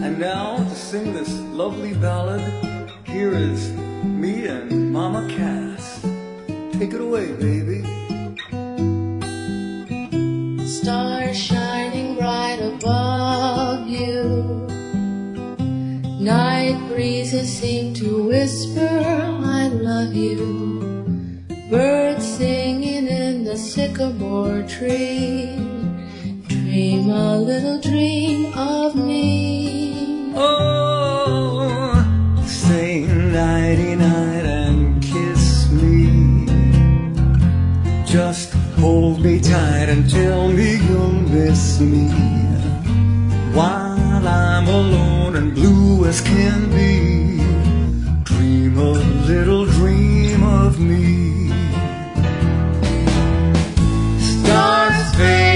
And now to sing this lovely ballad, here is me and Mama Cass. Take it away, baby. Stars shining bright above you, night breezes seem to whisper I love you, birds singing in the sycamore tree, dream a little dream of me. Oh, say nighty-night and kiss me, just hold me tight and tell me you'll miss me, while I'm alone and blue as can be. Dream a little dream of me. Stars fade